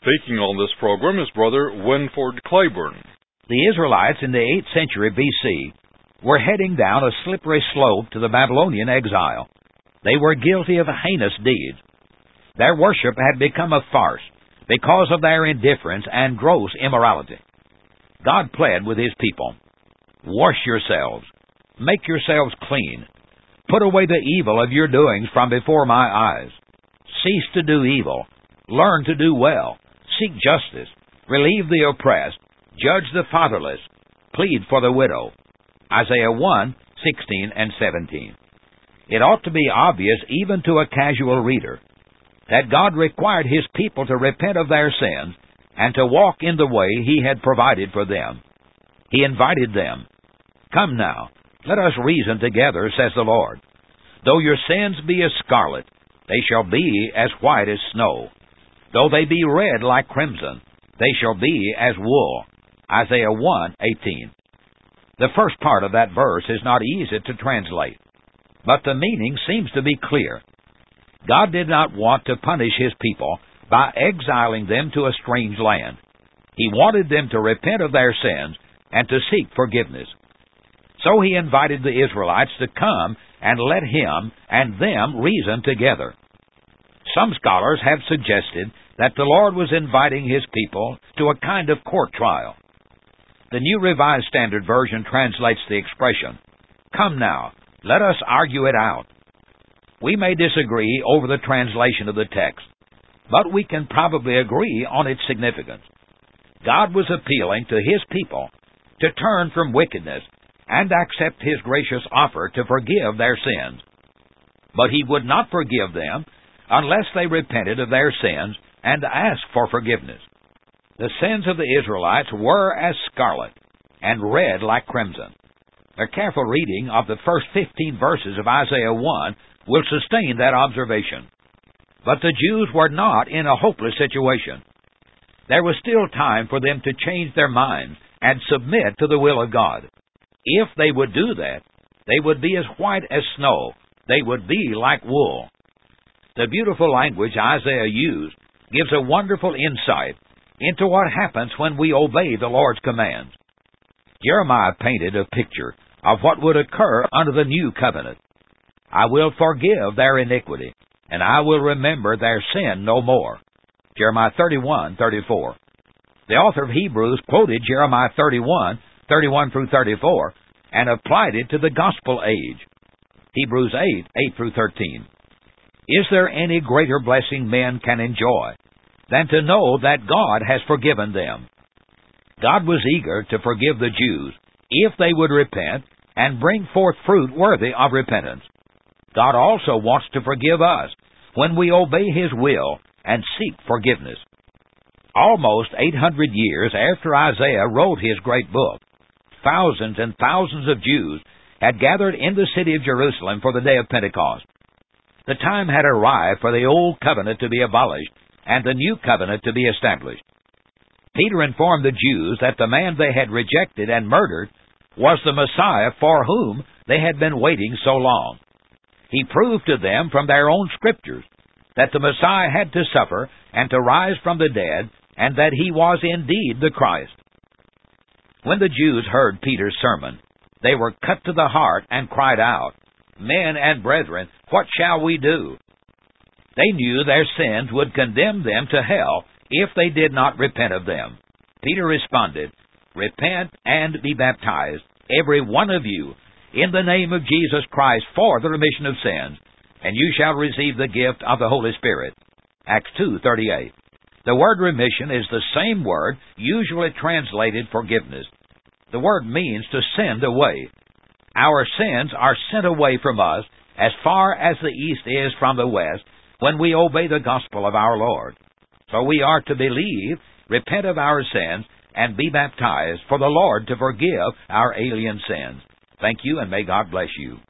Speaking on this program is Brother Winford Claiborne. The Israelites in the 8th century B.C. were heading down a slippery slope to the Babylonian exile. They were guilty of heinous deeds. Their worship had become a farce because of their indifference and gross immorality. God pled with His people, "Wash yourselves, make yourselves clean, put away the evil of your doings from before my eyes. Cease to do evil, learn to do well, seek justice, relieve the oppressed, judge the fatherless, plead for the widow." Isaiah 1:16 and 17. It ought to be obvious even to a casual reader that God required His people to repent of their sins and to walk in the way He had provided for them. He invited them, "Come now, let us reason together, says the Lord. Though your sins be as scarlet, they shall be as white as snow. Though they be red like crimson, they shall be as wool." Isaiah 1:18. The first part of that verse is not easy to translate, but the meaning seems to be clear. God did not want to punish His people by exiling them to a strange land. He wanted them to repent of their sins and to seek forgiveness. So He invited the Israelites to come and let Him and them reason together. Some scholars have suggested that the Lord was inviting His people to a kind of court trial. The New Revised Standard Version translates the expression, "Come now, let us argue it out." We may disagree over the translation of the text, but we can probably agree on its significance. God was appealing to His people to turn from wickedness and accept His gracious offer to forgive their sins. But He would not forgive them unless they repented of their sins and asked for forgiveness. The sins of the Israelites were as scarlet and red like crimson. A careful reading of the first 15 verses of Isaiah 1 will sustain that observation. But the Jews were not in a hopeless situation. There was still time for them to change their minds and submit to the will of God. If they would do that, they would be as white as snow. They would be like wool. The beautiful language Isaiah used gives a wonderful insight into what happens when we obey the Lord's commands. Jeremiah painted a picture of what would occur under the new covenant. "I will forgive their iniquity, and I will remember their sin no more." Jeremiah 31:34. The author of Hebrews quoted Jeremiah 31 through 34, and applied it to the gospel age. Hebrews 8 through 13. Is there any greater blessing men can enjoy than to know that God has forgiven them? God was eager to forgive the Jews if they would repent and bring forth fruit worthy of repentance. God also wants to forgive us when we obey His will and seek forgiveness. Almost 800 years after Isaiah wrote his great book, thousands and thousands of Jews had gathered in the city of Jerusalem for the day of Pentecost. The time had arrived for the old covenant to be abolished and the new covenant to be established. Peter informed the Jews that the man they had rejected and murdered was the Messiah for whom they had been waiting so long. He proved to them from their own Scriptures that the Messiah had to suffer and to rise from the dead, and that He was indeed the Christ. When the Jews heard Peter's sermon, they were cut to the heart and cried out, "Men and brethren, what shall we do?" They knew their sins would condemn them to hell if they did not repent of them. Peter responded, "Repent and be baptized, every one of you, in the name of Jesus Christ for the remission of sins, and you shall receive the gift of the Holy Spirit." Acts 2:38. The word remission is the same word usually translated forgiveness. The word means to send away. Our sins are sent away from us as far as the east is from the west when we obey the gospel of our Lord. So we are to believe, repent of our sins, and be baptized for the Lord to forgive our alien sins. Thank you, and may God bless you.